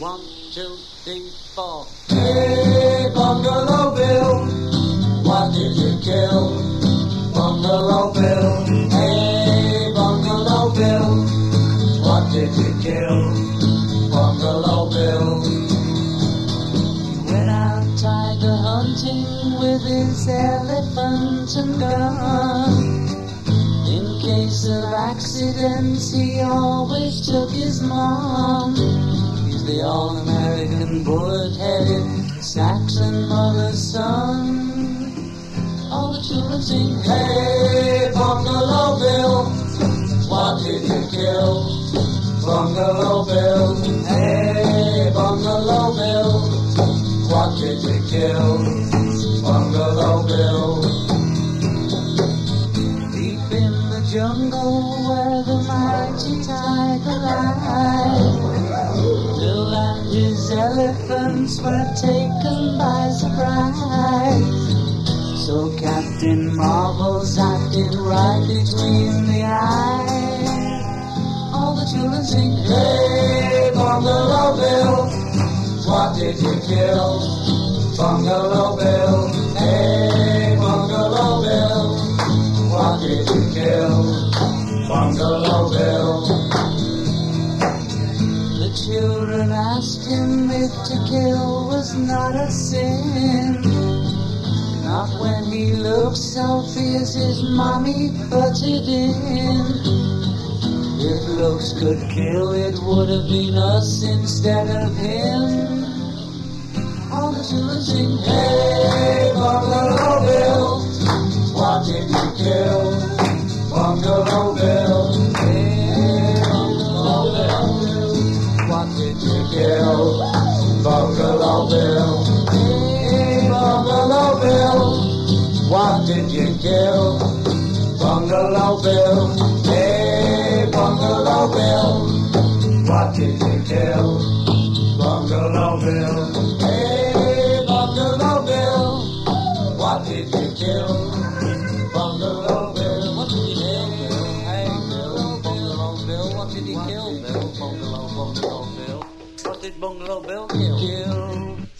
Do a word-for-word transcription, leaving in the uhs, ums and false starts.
One, two, three, four. Hey, Bungalow Bill, what did you kill? Bungalow Bill, hey, Bungalow Bill, what did you kill? Bungalow Bill. He went out tiger hunting with his elephant and gun. In case of accidents, he always took his mom. He's the all-American bullet-headed Saxon mother's son. All the children sing, Hey, Bungalow Bill, what did you kill? Bungalow Bill, hey, Bungalow Bill, what did you kill? Bungalow Bill. deep in the jungle where the mighty tiger lies, Bill and his elephants were taken by surprise. So Captain Marvel's acting right between the eyes. All the children sing, Hey, Bungalow Bill, what did you kill? Bungalow Bill, hey, Bungalow Bill, what did you kill? Bungalow Bill. The children asked him if to kill was not a sin. Not when he looked so fierce his mommy butted in. If looks could kill, it would have been us instead of him. All the children sing, Hey, Bungalow Bill, what did you kill? Bungalow Bill, hey, Bungalow Bill, what did you kill? Bungalow Bill, hey, Bungalow Bill, what did you kill? Bungalow Bill, hey, Bungalow Bill, what did you kill? Bungalow Bill, hey, Bungalow Bill, what did you kill? Bungalow Bill, What did he kill, Bill? Hey, Bill, Bungalow Bill, what did he kill, Bill? Bungalow, Bungalow Bill. What did Bungalow Bill kill? kill